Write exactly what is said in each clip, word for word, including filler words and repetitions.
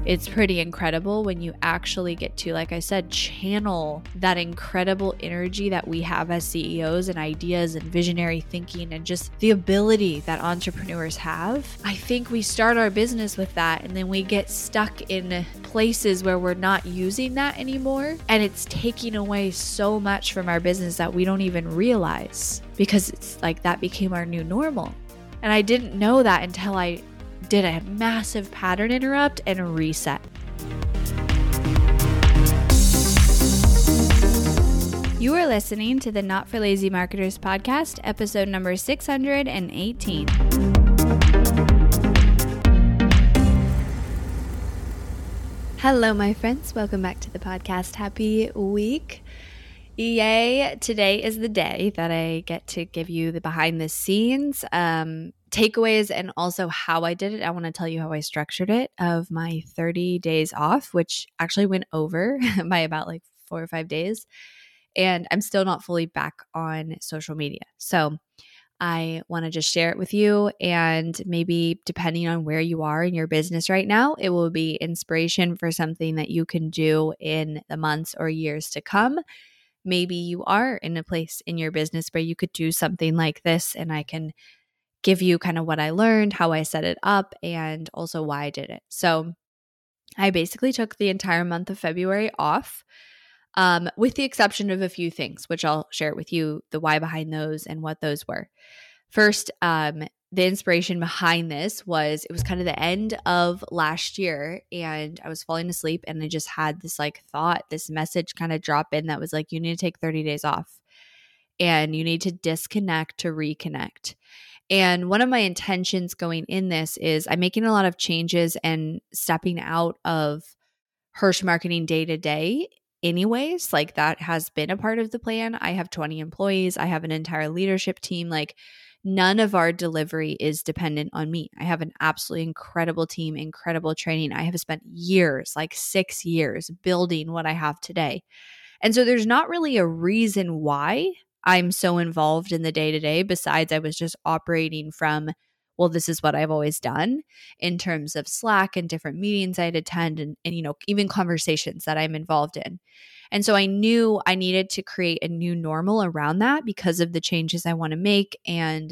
it's pretty incredible when you actually get to, like I said, channel that incredible energy that we have as C E Os and ideas and visionary thinking and just the ability that entrepreneurs have. I think we start our business with that and then we get stuck in places where we're not using that anymore. And it's taking away so much from our business that we don't even realize, because it's like that became our new normal. And I didn't know that until I did a massive pattern interrupt and reset. You are listening to the Not for Lazy Marketers podcast, episode number six hundred eighteen. Hello, my friends. Welcome back to the podcast. Happy week. Yay. Today is the day that I get to give you the behind the scenes um, takeaways and also how I did it. I want to tell you how I structured it of my thirty days off, which actually went over by about like four or five days. And I'm still not fully back on social media. So I want to just share it with you, and maybe depending on where you are in your business right now, it will be inspiration for something that you can do in the months or years to come. Maybe you are in a place in your business where you could do something like this, and I can give you kind of what I learned, how I set it up, and also why I did it. So I basically took the entire month of February off. Um, with the exception of a few things, which I'll share with you, the why behind those and what those were. First, um, the inspiration behind this was it was kind of the end of last year, and I was falling asleep, and I just had this like thought, this message kind of drop in that was like, you need to take thirty days off and you need to disconnect to reconnect. And one of my intentions going in this is I'm making a lot of changes and stepping out of Hirsch Marketing day to day. Anyways, like that has been a part of the plan. I have twenty employees. I have an entire leadership team. Like none of our delivery is dependent on me. I have an absolutely incredible team, incredible training. I have spent years, like six years building what I have today. And so there's not really a reason why I'm so involved in the day-to-day besides I was just operating from, well, this is what I've always done in terms of Slack and different meetings I'd attend and, and, you know, even conversations that I'm involved in. And so I knew I needed to create a new normal around that because of the changes I want to make and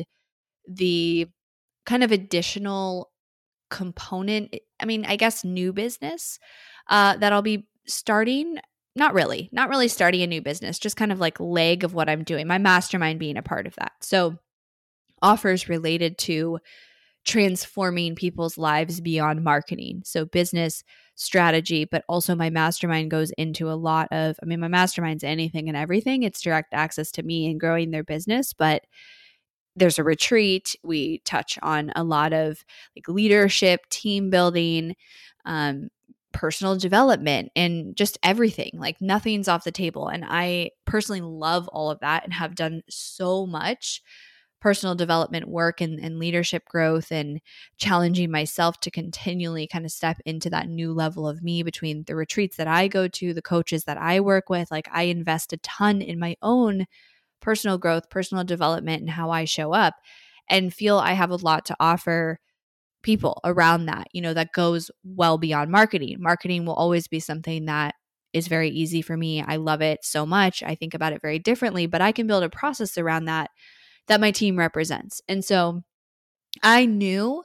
the kind of additional component, I mean, I guess new business uh, that I'll be starting. Not really, not really starting a new business, just kind of like leg of what I'm doing, my mastermind being a part of that. So offers related to transforming people's lives beyond marketing. So business strategy, but also my mastermind goes into a lot of, I mean, my mastermind's anything and everything. It's direct access to me and growing their business, but there's a retreat. We touch on a lot of like leadership, team building, um, personal development, and just everything. Like nothing's off the table. And I personally love all of that and have done so much personal development work and, and leadership growth and challenging myself to continually kind of step into that new level of me between the retreats that I go to, the coaches that I work with. Like I invest a ton in my own personal growth, personal development, and how I show up, and feel I have a lot to offer people around that, you know, that goes well beyond marketing. Marketing will always be something that is very easy for me. I love it so much. I think about it very differently, but I can build a process around that that my team represents. And so I knew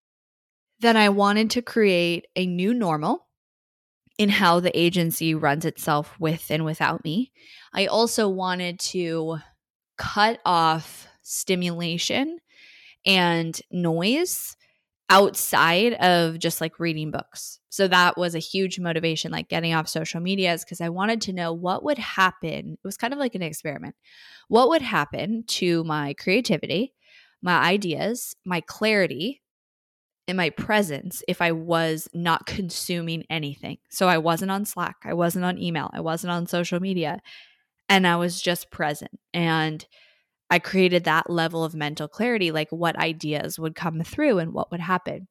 that I wanted to create a new normal in how the agency runs itself with and without me. I also wanted to cut off stimulation and noise outside of just like reading books. So that was a huge motivation, like getting off social media, is because I wanted to know what would happen. It was kind of like an experiment. What would happen to my creativity, my ideas, my clarity, and my presence if I was not consuming anything? So I wasn't on Slack, I wasn't on email, I wasn't on social media, and I was just present. And I created that level of mental clarity, like what ideas would come through and what would happen.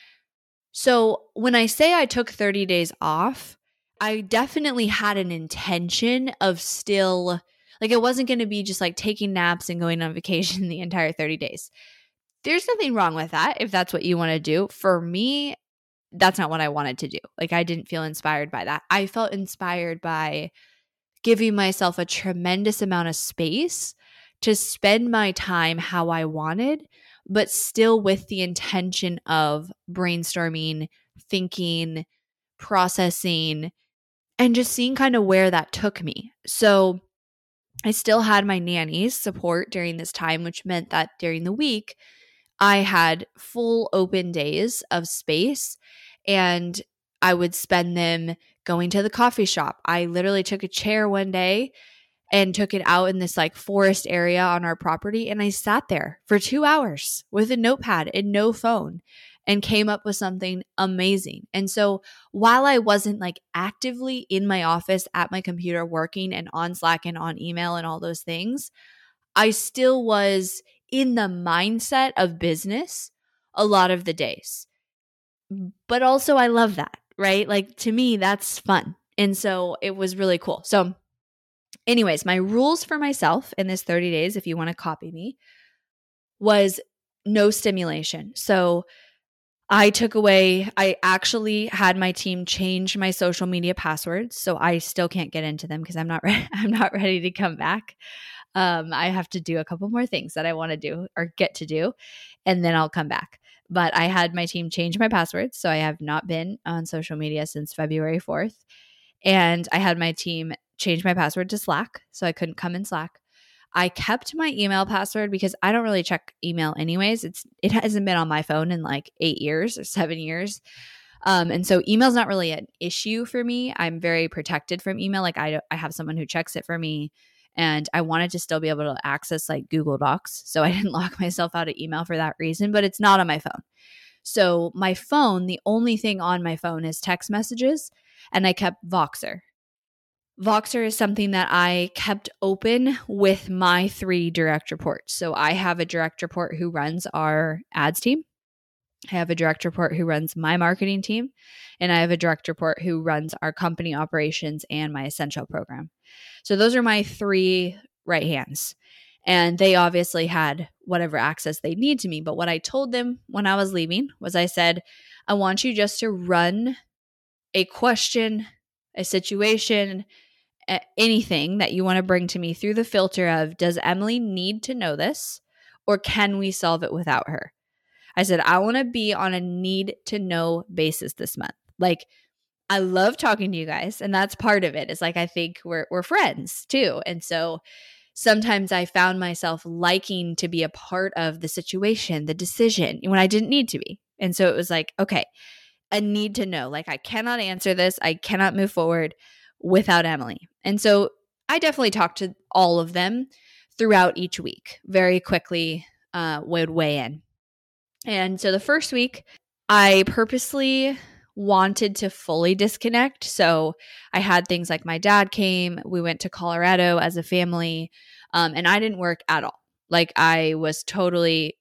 So when I say I took thirty days off, I definitely had an intention of still, like it wasn't going to be just like taking naps and going on vacation the entire thirty days. There's nothing wrong with that if that's what you want to do. For me, that's not what I wanted to do. Like, I didn't feel inspired by that. I felt inspired by giving myself a tremendous amount of space to spend my time how I wanted, but still with the intention of brainstorming, thinking, processing, and just seeing kind of where that took me. So I still had my nanny's support during this time, which meant that during the week, I had full open days of space, and I would spend them going to the coffee shop. I literally took a chair one day and took it out in this like forest area on our property, and I sat there for two hours with a notepad and no phone and came up with something amazing. And so while I wasn't like actively in my office at my computer working and on Slack and on email and all those things, I still was in the mindset of business a lot of the days. But also I love that, right? Like, to me, that's fun. And so it was really cool. So anyways, my rules for myself in this thirty days, if you want to copy me, was no stimulation. So I took away, I actually had my team change my social media passwords. So I still can't get into them because I'm not ready. I'm not ready to come back. Um, I have to do a couple more things that I want to do or get to do, and then I'll come back. But I had my team change my passwords. So I have not been on social media since February fourth. And I had my team change my password to Slack. So I couldn't come in Slack. I kept my email password because I don't really check email anyways. It's It hasn't been on my phone in like eight years or seven years. Um, and so email's not really an issue for me. I'm very protected from email. Like I, I have someone who checks it for me. And I wanted to still be able to access like Google Docs. So I didn't lock myself out of email for that reason, but it's not on my phone. So my phone, the only thing on my phone is text messages, and I kept Voxer. Voxer is something that I kept open with my three direct reports. So I have a direct report who runs our ads team. I have a direct report who runs my marketing team, and I have a direct report who runs our company operations and my essential program. So those are my three right hands, and they obviously had whatever access they need to me. But what I told them when I was leaving was I said, I want you just to run a question, a situation, anything that you want to bring to me through the filter of, does Emily need to know this, or can we solve it without her? I said, I want to be on a need to know basis this month. Like, I love talking to you guys, and that's part of it. It's like, I think we're we're friends too. And so sometimes I found myself liking to be a part of the situation, the decision, when I didn't need to be. And so it was like, okay, a need to know. Like, I cannot answer this. I cannot move forward without Emily. And so I definitely talked to all of them throughout each week, very quickly uh, would weigh in. And so the first week, I purposely wanted to fully disconnect. So I had things like my dad came, we went to Colorado as a family, um, and I didn't work at all. Like, I was totally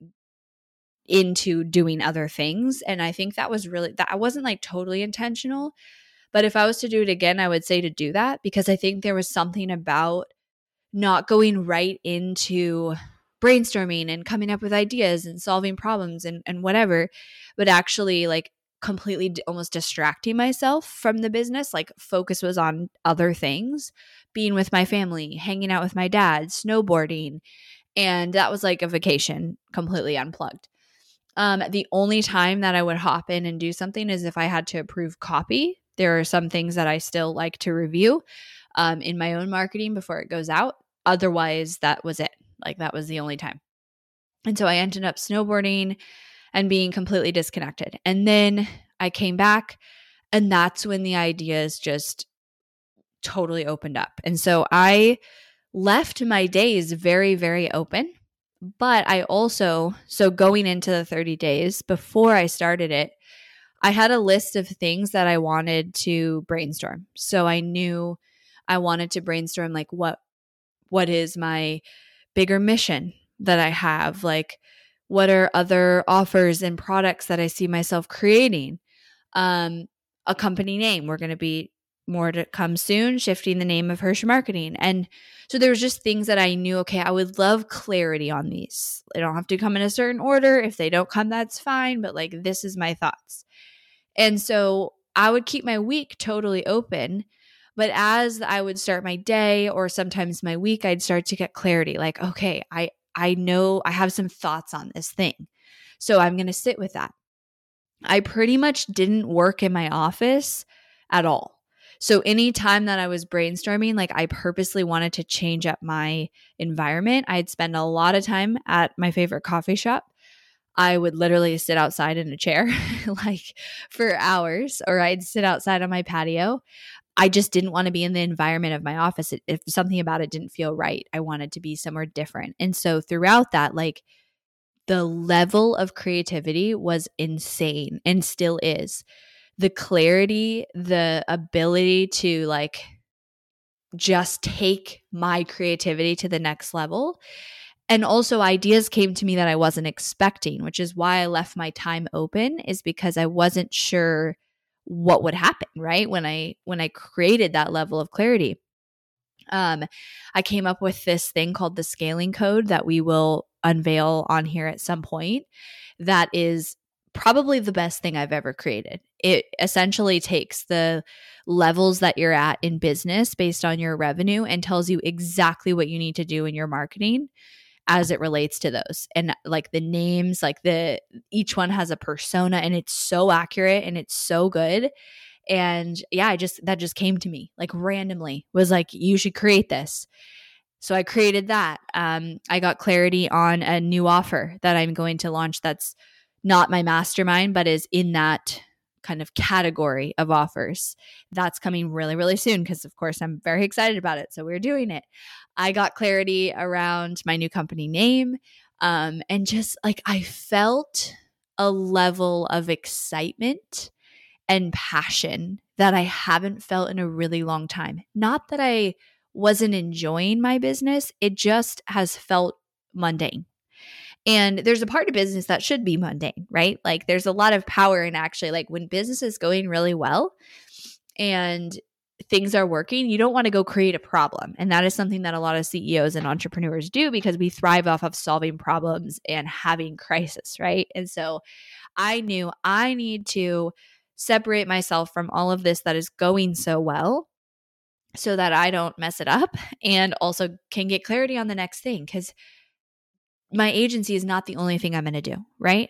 into doing other things. And I think that was really, that I wasn't like totally intentional. But if I was to do it again, I would say to do that, because I think there was something about not going right into brainstorming and coming up with ideas and solving problems and, and whatever, but actually like completely d- almost distracting myself from the business. Like, focus was on other things, being with my family, hanging out with my dad, snowboarding. And that was like a vacation, completely unplugged. Um, the only time that I would hop in and do something is if I had to approve copy. There are some things that I still like to review um, in my own marketing before it goes out. Otherwise, that was it. Like, that was the only time. And so I ended up snowboarding and being completely disconnected. And then I came back, and that's when the ideas just totally opened up. And so I left my days very, very open. But I also, so going into the thirty days before I started it, I had a list of things that I wanted to brainstorm. So I knew I wanted to brainstorm like what what is my bigger mission that I have? Like, what are other offers and products that I see myself creating? Um, a company name. We're going to be more to come soon, shifting the name of Hirsch Marketing. And so there was just things that I knew, okay, I would love clarity on these. They don't have to come in a certain order. If they don't come, that's fine. But like, this is my thoughts. And so I would keep my week totally open. But as I would start my day or sometimes my week, I'd start to get clarity like, okay, I, I know I have some thoughts on this thing. So I'm going to sit with that. I pretty much didn't work in my office at all. So anytime that I was brainstorming, like I purposely wanted to change up my environment. I'd spend a lot of time at my favorite coffee shop. I would literally sit outside in a chair like for hours, or I'd sit outside on my patio. I just didn't want to be in the environment of my office. If something about it didn't feel right, I wanted to be somewhere different. And so throughout that, like the level of creativity was insane and still is. The clarity, the ability to like just take my creativity to the next level. And also ideas came to me that I wasn't expecting, which is why I left my time open, is because I wasn't sure what would happen, right? When I when I created that level of clarity. Um, I came up with this thing called the scaling code that we will unveil on here at some point. That is probably the best thing I've ever created. It essentially takes the levels that you're at in business based on your revenue and tells you exactly what you need to do in your marketing as it relates to those. And like the names, like the each one has a persona, and it's so accurate and it's so good. And yeah, I just that just came to me like randomly, was like, you should create this. So I created that. Um, I got clarity on a new offer that I'm going to launch that's not my mastermind, but is in that kind of category of offers. That's coming really, really soon because, of course, I'm very excited about it. So we're doing it. I got clarity around my new company name. Um, and just like I felt a level of excitement and passion that I haven't felt in a really long time. Not that I wasn't enjoying my business, it just has felt mundane. And there's a part of business that should be mundane, right? Like there's a lot of power in actually like when business is going really well and things are working, you don't want to go create a problem. And that is something that a lot of C E Os and entrepreneurs do because we thrive off of solving problems and having crisis, right? And so I knew I need to separate myself from all of this that is going so well so that I don't mess it up and also can get clarity on the next thing, because my agency is not the only thing I'm going to do, right?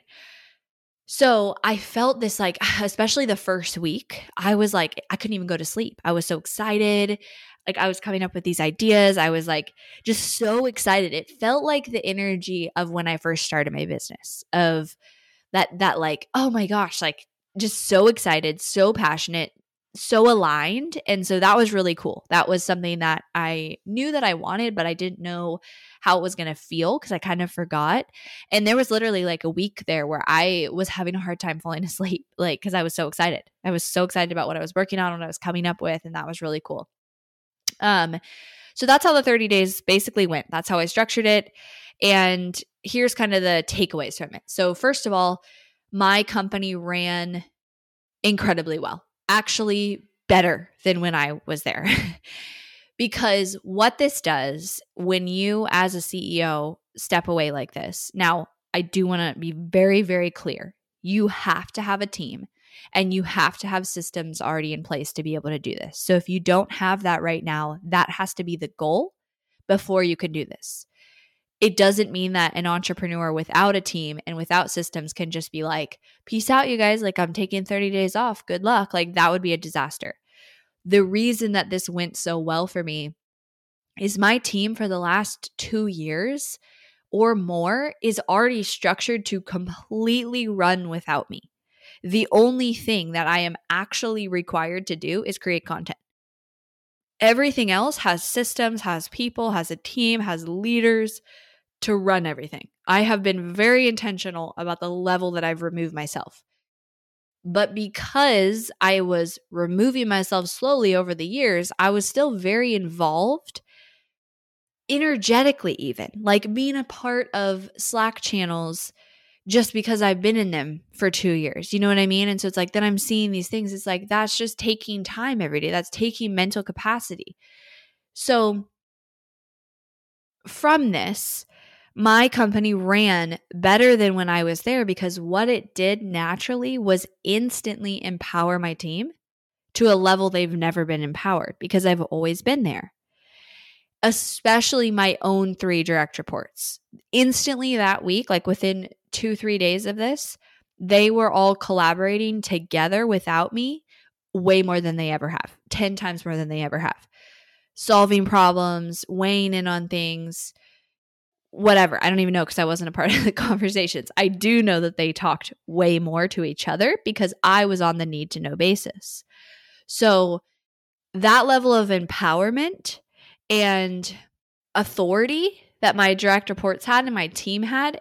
So I felt this like, especially the first week, I was like, I couldn't even go to sleep. I was so excited. Like I was coming up with these ideas. I was like, just so excited. It felt like the energy of when I first started my business, of that, that like, oh my gosh, like just so excited, so passionate, so aligned. And so that was really cool. That was something that I knew that I wanted, but I didn't know how it was going to feel because I kind of forgot. And there was literally like a week there where I was having a hard time falling asleep, like, because I was so excited. I was so excited about what I was working on, what I was coming up with. And that was really cool. Um, so that's how the thirty days basically went. That's how I structured it. And here's kind of the takeaways from it. So first of all, my company ran incredibly well, actually better than when I was there. Because what this does when you as a C E O step away like this, now I do want to be very, very clear. You have to have a team and you have to have systems already in place to be able to do this. So if you don't have that right now, that has to be the goal before you can do this. It doesn't mean that an entrepreneur without a team and without systems can just be like, peace out, you guys. Like, I'm taking thirty days off. Good luck. Like, that would be a disaster. The reason that this went so well for me is my team for the last two years or more is already structured to completely run without me. The only thing that I am actually required to do is create content. Everything else has systems, has people, has a team, has leaders to run everything. I have been very intentional about the level that I've removed myself. But because I was removing myself slowly over the years, I was still very involved energetically, even like being a part of Slack channels just because I've been in them for two years. You know what I mean? And so it's like, then I'm seeing these things. It's like, that's just taking time every day. That's taking mental capacity. So from this, my company ran better than when I was there because what it did naturally was instantly empower my team to a level they've never been empowered because I've always been there. Especially my own three direct reports. Instantly that week, like within two, three days of this, they were all collaborating together without me way more than they ever have, ten times more than they ever have. Solving problems, weighing in on things, whatever. I don't even know because I wasn't a part of the conversations. I do know that they talked way more to each other because I was on the need to know basis. So that level of empowerment and authority that my direct reports had and my team had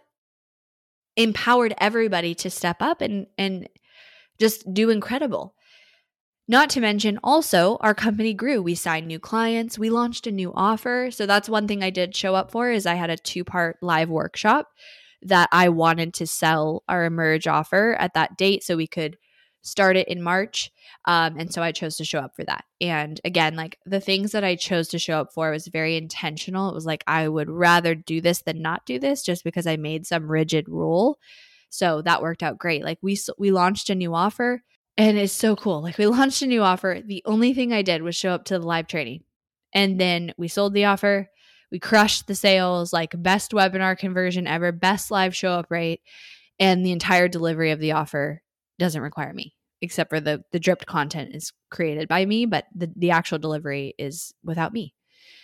empowered everybody to step up and and just do incredible. Not to mention also our company grew. We signed new clients. We launched a new offer. So that's one thing I did show up for is I had a two-part live workshop that I wanted to sell our Emerge offer at that date so we could start it in March. Um, and so I chose to show up for that. And again, like the things that I chose to show up for was very intentional. It was like, I would rather do this than not do this just because I made some rigid rule. So that worked out great. Like we, we launched a new offer and it's so cool. Like we launched a new offer. The only thing I did was show up to the live training and then we sold the offer. We crushed the sales, like best webinar conversion ever, best live show up rate. And the entire delivery of the offer doesn't require me, except for the the dripped content is created by me, but the, the actual delivery is without me.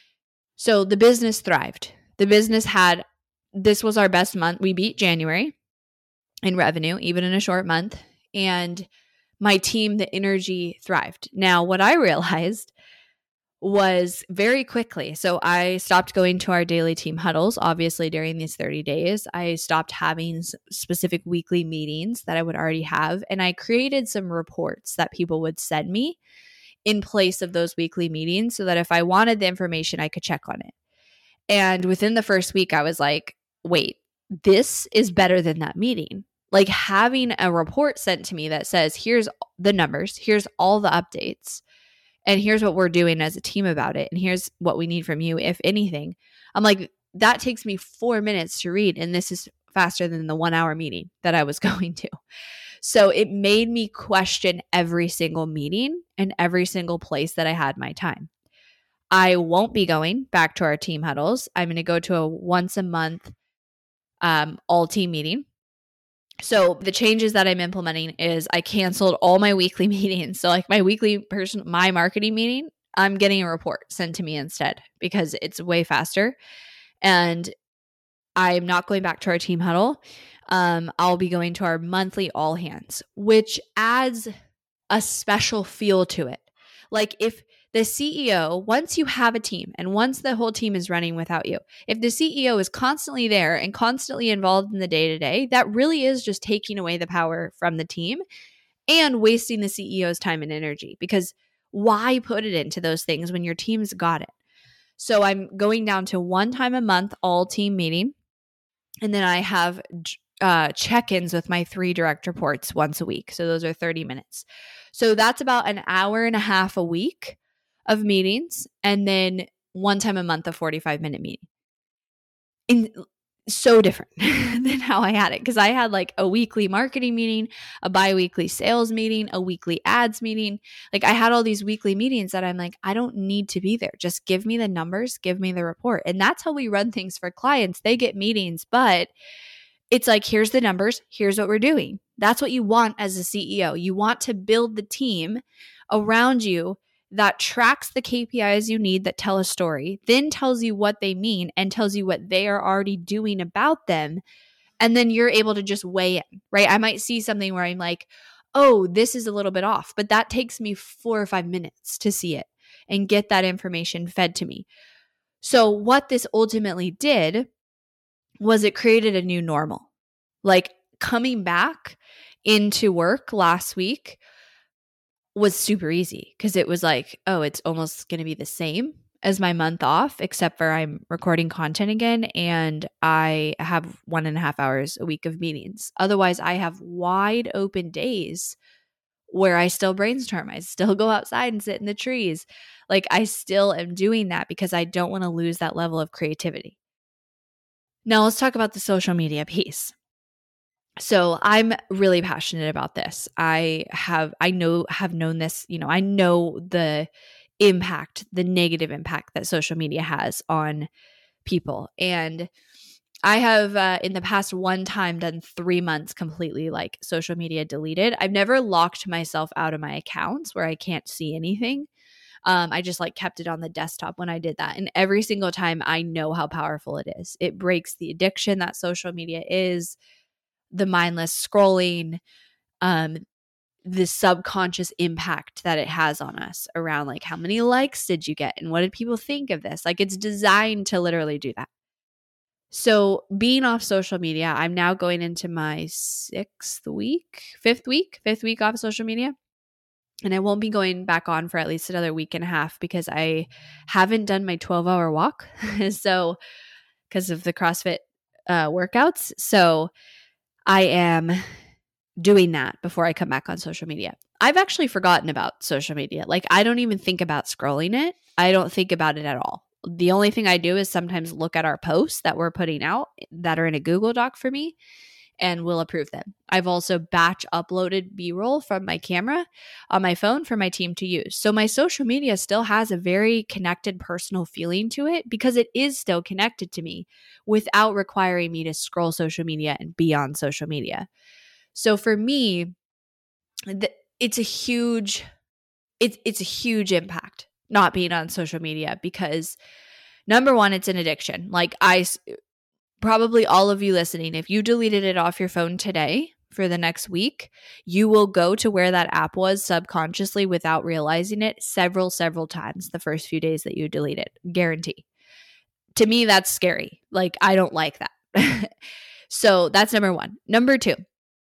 So the business thrived. The business had, this was our best month. We beat January in revenue, even in a short month. And my team, the energy thrived. Now, what I realized was very quickly. So I stopped going to our daily team huddles, obviously, during these thirty days. I stopped having specific weekly meetings that I would already have. And I created some reports that people would send me in place of those weekly meetings so that if I wanted the information, I could check on it. And within the first week, I was like, wait, this is better than that meeting. Like having a report sent to me that says, here's the numbers, here's all the updates. And here's what we're doing as a team about it. And here's what we need from you, if anything. I'm like, that takes me four minutes to read. And this is faster than the one hour meeting that I was going to. So it made me question every single meeting and every single place that I had my time. I won't be going back to our team huddles. I'm going to go to a once a month um, all team meeting. So the changes that I'm implementing is I canceled all my weekly meetings. So like my weekly person, my marketing meeting, I'm getting a report sent to me instead because it's way faster. And I'm not going back to our team huddle. Um, I'll be going to our monthly all hands, which adds a special feel to it. Like if the C E O, once you have a team and once the whole team is running without you, if the C E O is constantly there and constantly involved in the day-to-day, that really is just taking away the power from the team and wasting the C E O's time and energy because why put it into those things when your team's got it? So I'm going down to one time a month, all team meeting. And then I have uh, check-ins with my three direct reports once a week. So those are thirty minutes. So that's about an hour and a half a week of meetings, and then one time a month, a forty-five minute meeting. And so different than how I had it because I had like a weekly marketing meeting, a bi-weekly sales meeting, a weekly ads meeting. Like I had all these weekly meetings that I'm like, I don't need to be there. Just give me the numbers, give me the report. And that's how we run things for clients. They get meetings, but it's like, here's the numbers, here's what we're doing. That's what you want as a C E O. You want to build the team around you that tracks the K P Is you need that tell a story, then tells you what they mean and tells you what they are already doing about them. And then you're able to just weigh in, right? I might see something where I'm like, oh, this is a little bit off, but that takes me four or five minutes to see it and get that information fed to me. So what this ultimately did was it created a new normal. Like coming back into work last week was super easy because it was like, oh, it's almost going to be the same as my month off, except for I'm recording content again and I have one and a half hours a week of meetings. Otherwise, I have wide open days where I still brainstorm. I still go outside and sit in the trees. Like I still am doing that because I don't want to lose that level of creativity. Now let's talk about the social media piece. So I'm really passionate about this. I have, I know, have known this, you know, I know the impact, the negative impact that social media has on people. And I have uh, in the past one time done three months completely like social media deleted. I've never locked myself out of my accounts where I can't see anything. Um, I just like kept it on the desktop when I did that. And every single time I know how powerful it is. It breaks the addiction that social media is, the mindless scrolling, um, the subconscious impact that it has on us around like how many likes did you get and what did people think of this? Like it's designed to literally do that. So being off social media, I'm now going into my sixth week, fifth week, fifth week off social media. And I won't be going back on for at least another week and a half because I haven't done my twelve hour walk. So because of the CrossFit uh, workouts. So I am doing that before I come back on social media. I've actually forgotten about social media. Like I don't even think about scrolling it. I don't think about it at all. The only thing I do is sometimes look at our posts that we're putting out that are in a Google Doc for me and will approve them. I've also batch uploaded B-roll from my camera on my phone for my team to use. So my social media still has a very connected personal feeling to it because it is still connected to me without requiring me to scroll social media and be on social media. So for me, th- it's a huge, it's it's a huge impact not being on social media because number one, it's an addiction. Like I, probably all of you listening, if you deleted it off your phone today for the next week, you will go to where that app was subconsciously without realizing it several, several times the first few days that you delete it. Guarantee. To me, that's scary. Like I don't like that. So that's number one. Number two,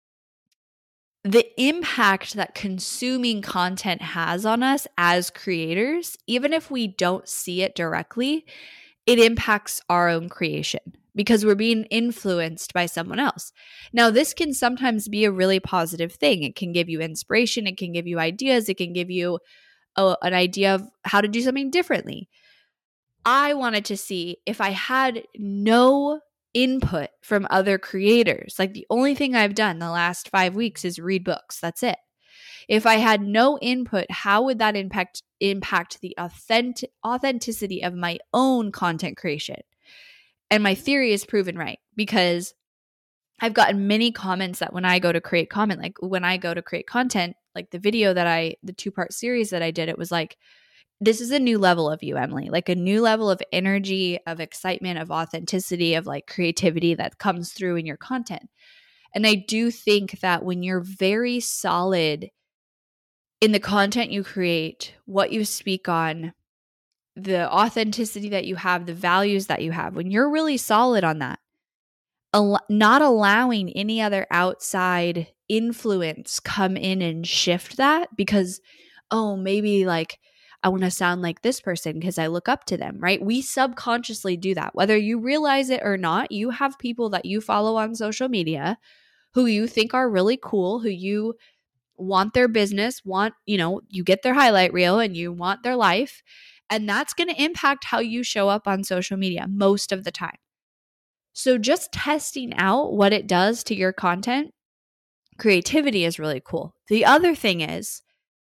the impact that consuming content has on us as creators, even if we don't see it directly, it impacts our own creation because we're being influenced by someone else. Now, this can sometimes be a really positive thing. It can give you inspiration. It can give you ideas. It can give you a, an idea of how to do something differently. I wanted to see if I had no input from other creators. Like the only thing I've done the last five weeks is read books. That's it. If I had no input, how would that impact impact the authentic authenticity of my own content creation? And my theory is proven right because I've gotten many comments that when I go to create comment, like when I go to create content, like the video that I, the two-part series that I did, it was like, this is a new level of you, Emily, like a new level of energy, of excitement, of authenticity, of like creativity that comes through in your content. And I do think that when you're very solid in the content you create, what you speak on, the authenticity that you have, the values that you have, when you're really solid on that, al- not allowing any other outside influence come in and shift that because, oh, maybe like I want to sound like this person because I look up to them, right? We subconsciously do that. Whether you realize it or not, you have people that you follow on social media who you think are really cool, who you want their business, want, you know, you get their highlight reel and you want their life. And that's going to impact how you show up on social media most of the time. So just testing out what it does to your content, creativity is really cool. The other thing is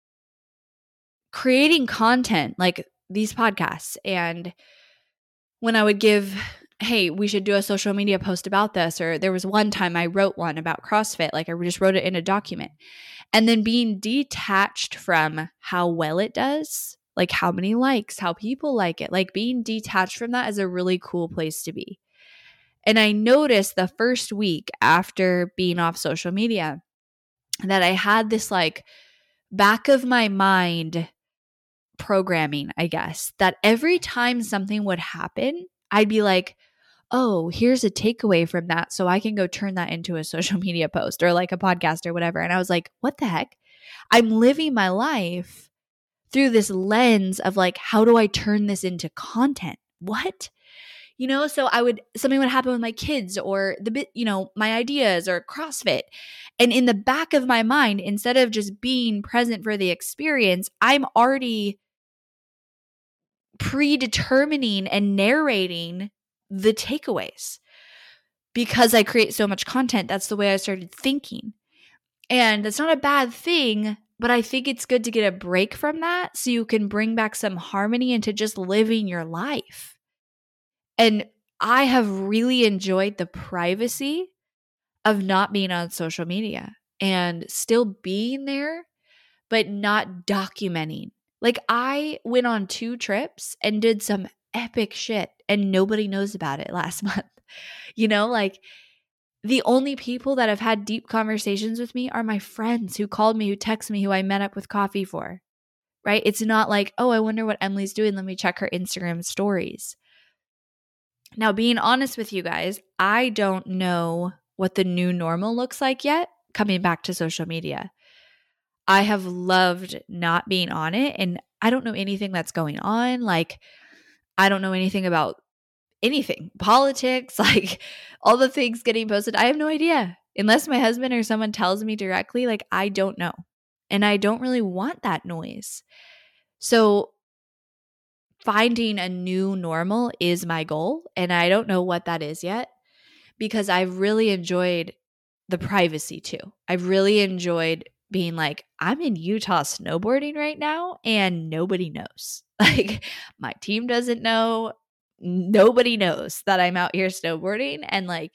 creating content like these podcasts. And when I would give, hey, we should do a social media post about this, or there was one time I wrote one about CrossFit, like I just wrote it in a document. And then being detached from how well it does, like how many likes, how people like it, like being detached from that is a really cool place to be. And I noticed the first week after being off social media that I had this like back of my mind programming, I guess, that every time something would happen, I'd be like, oh, here's a takeaway from that. So I can go turn that into a social media post or like a podcast or whatever. And I was like, what the heck? I'm living my life through this lens of like, how do I turn this into content? What? You know, so I would, something would happen with my kids or the bit, you know, my ideas or CrossFit. And in the back of my mind, instead of just being present for the experience, I'm already predetermining and narrating the takeaways. because I create so much content, that's the way I started thinking. And that's not a bad thing, but I think it's good to get a break from that so you can bring back some harmony into just living your life. And I have really enjoyed the privacy of not being on social media and still being there, but not documenting. Like, I went on two trips and did some epic shit and nobody knows about it last month. You know, like, the only people that have had deep conversations with me are my friends who called me, who text me, who I met up with coffee for, right? It's not like, oh, I wonder what Emily's doing. Let me check her Instagram stories. Now, being honest with you guys, I don't know what the new normal looks like yet coming back to social media. I have loved not being on it, and I don't know anything that's going on. Like, I don't know anything about anything, politics, like all the things getting posted. I have no idea. Unless my husband or someone tells me directly, like, I don't know. And I don't really want that noise. So finding a new normal is my goal. And I don't know what that is yet because I've really enjoyed the privacy too. I've really enjoyed being like, I'm in Utah snowboarding right now and nobody knows. Like, my team doesn't know. Nobody knows that I'm out here snowboarding. And like,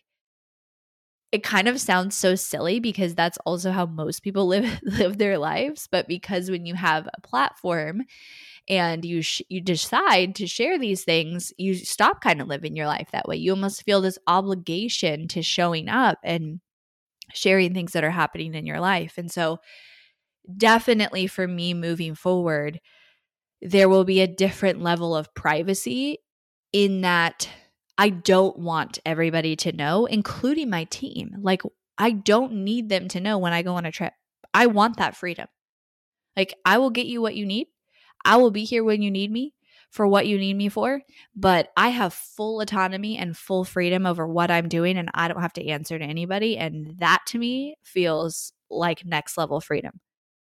it kind of sounds so silly because that's also how most people live live their lives. But because when you have a platform and you sh- you decide to share these things, you stop kind of living your life that way. You almost feel this obligation to showing up and sharing things that are happening in your life. And so definitely for me moving forward, there will be a different level of privacy in that I don't want everybody to know, including my team. Like, I don't need them to know when I go on a trip. I want that freedom. Like, I will get you what you need. I will be here when you need me for what you need me for, but I have full autonomy and full freedom over what I'm doing, and I don't have to answer to anybody. And that to me feels like next level freedom.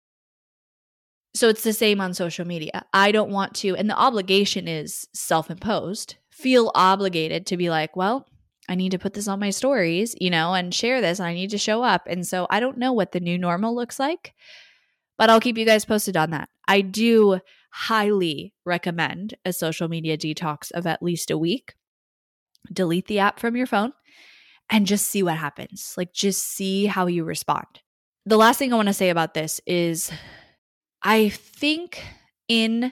So it's the same on social media. I don't want to, and the obligation is self-imposed, feel obligated to be like, well, I need to put this on my stories, you know, and share this, and I need to show up. And so I don't know what the new normal looks like, but I'll keep you guys posted on that. I do highly recommend a social media detox of at least a week. Delete the app from your phone and just see what happens. Like, just see how you respond. The last thing I want to say about this is I think in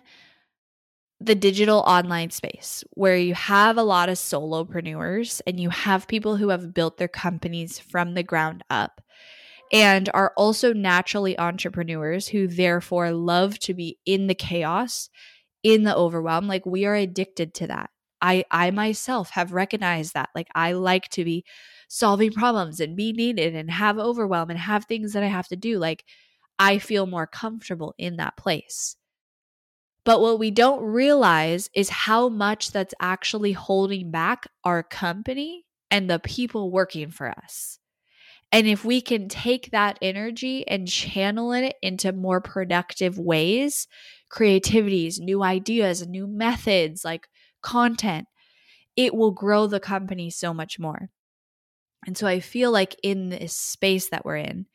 the digital online space where you have a lot of solopreneurs and you have people who have built their companies from the ground up and are also naturally entrepreneurs who therefore love to be in the chaos, in the overwhelm. Like, we are addicted to that. I, I myself have recognized that. Like, I like to be solving problems and be needed and have overwhelm and have things that I have to do. Like, I feel more comfortable in that place. But what we don't realize is how much that's actually holding back our company and the people working for us. And if we can take that energy and channel it into more productive ways, creativities, new ideas, new methods, like content, it will grow the company so much more. And so I feel like in this space that we're in,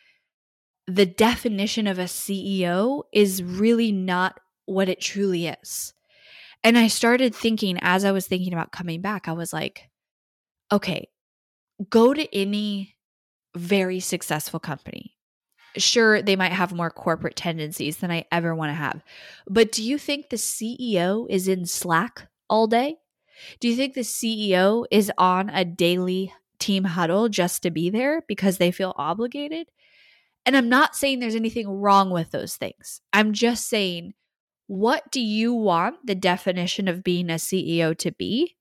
the definition of a C E O is really not what it truly is. And I started thinking, as I was thinking about coming back, I was like, okay, go to any very successful company. Sure, they might have more corporate tendencies than I ever want to have. But do you think the C E O is in Slack all day? Do you think the C E O is on a daily team huddle just to be there because they feel obligated? And I'm not saying there's anything wrong with those things. I'm just saying, what do you want the definition of being a C E O to be?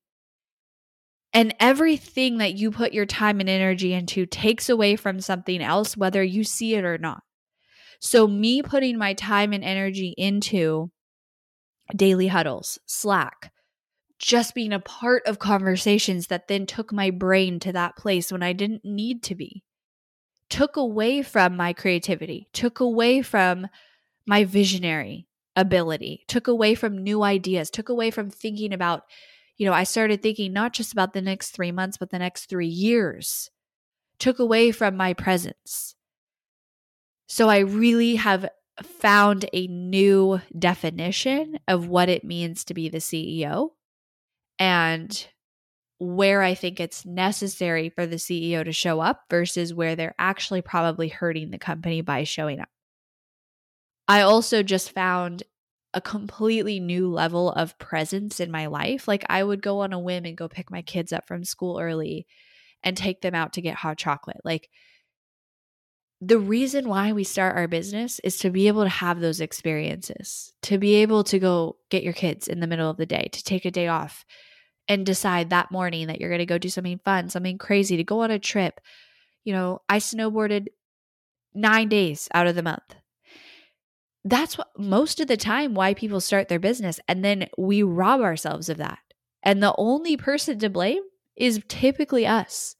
And everything that you put your time and energy into takes away from something else, whether you see it or not. So me putting my time and energy into daily huddles, Slack, just being a part of conversations that then took my brain to that place when I didn't need to be, took away from my creativity, took away from my visionary ability, took away from new ideas, took away from thinking about, you know, I started thinking not just about the next three months, but the next three years. Took away from my presence. So I really have found a new definition of what it means to be the C E O and where I think it's necessary for the C E O to show up versus where they're actually probably hurting the company by showing up. I also just found a completely new level of presence in my life. Like I would go on a whim and go pick my kids up from school early and take them out to get hot chocolate. Like the reason why we start our business is to be able to have those experiences, to be able to go get your kids in the middle of the day, to take a day off and decide that morning that you're going to go do something fun, something crazy, to go on a trip. You know, I snowboarded nine days out of the month. That's what most of the time why people start their business. And then we rob ourselves of that. And the only person to blame is typically us.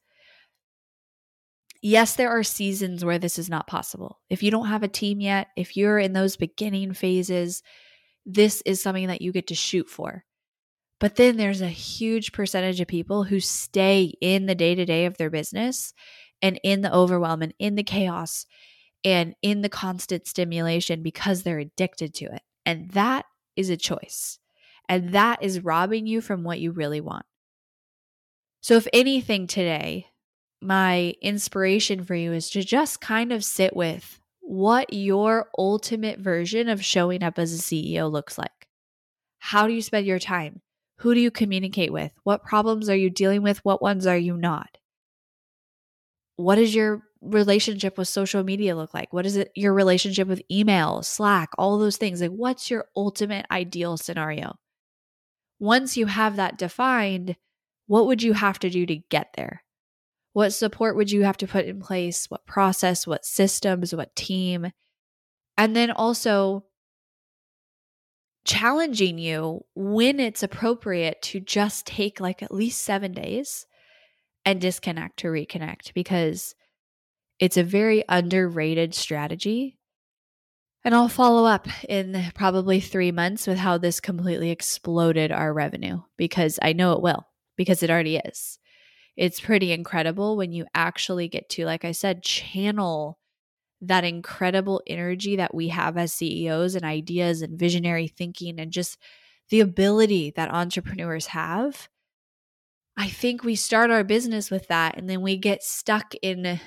Yes, there are seasons where this is not possible. If you don't have a team yet, if you're in those beginning phases, this is something that you get to shoot for. But then there's a huge percentage of people who stay in the day-to-day of their business and in the overwhelm and in the chaos and in the constant stimulation because they're addicted to it. And that is a choice. And that is robbing you from what you really want. So if anything today, my inspiration for you is to just kind of sit with what your ultimate version of showing up as a C E O looks like. How do you spend your time? Who do you communicate with? What problems are you dealing with? What ones are you not? What does your relationship with social media look like? What is it, your relationship with email, Slack, all those things? Like, what's your ultimate ideal scenario? Once you have that defined, what would you have to do to get there? What support would you have to put in place? What process, what systems, what team? And then also challenging you when it's appropriate to just take like at least seven days and disconnect to reconnect, because it's a very underrated strategy. And I'll follow up in probably three months with how this completely exploded our revenue, because I know it will, because it already is. It's pretty incredible when you actually get to, like I said, channel that incredible energy that we have as C E Os and ideas and visionary thinking and just the ability that entrepreneurs have. I think we start our business with that, and then we get stuck in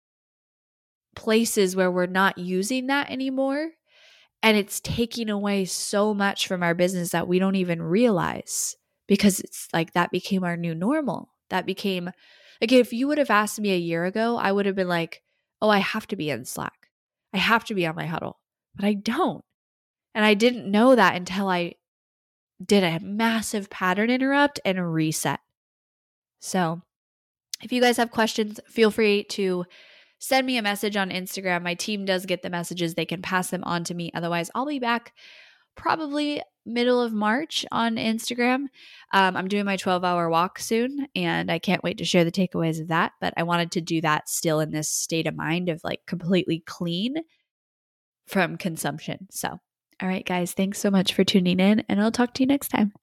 places where we're not using that anymore. And it's taking away so much from our business that we don't even realize, because it's like that became our new normal. That became, like, if you would have asked me a year ago, I would have been like, oh, I have to be in Slack. I have to be on my huddle, but I don't. And I didn't know that until I did a massive pattern interrupt and a reset. So if you guys have questions, feel free to send me a message on Instagram. My team does get the messages. They can pass them on to me. Otherwise, I'll be back probably middle of March on Instagram. Um, I'm doing my twelve-hour walk soon, and I can't wait to share the takeaways of that. But I wanted to do that still in this state of mind of like completely clean from consumption. So, all right, guys, thanks so much for tuning in, and I'll talk to you next time.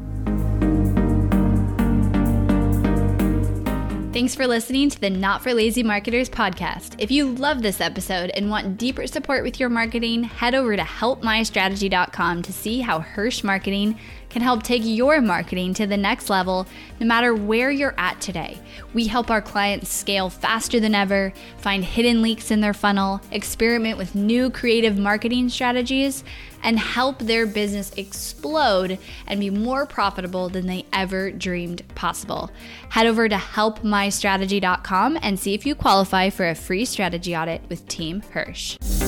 Thanks for listening to the Not for Lazy Marketers podcast. If you love this episode and want deeper support with your marketing, head over to help my strategy dot com to see how Hirsch Marketing can help take your marketing to the next level no matter where you're at today. We help our clients scale faster than ever, find hidden leaks in their funnel, experiment with new creative marketing strategies, and help their business explode and be more profitable than they ever dreamed possible. Head over to help my strategy dot com and see if you qualify for a free strategy audit with Team Hirsch.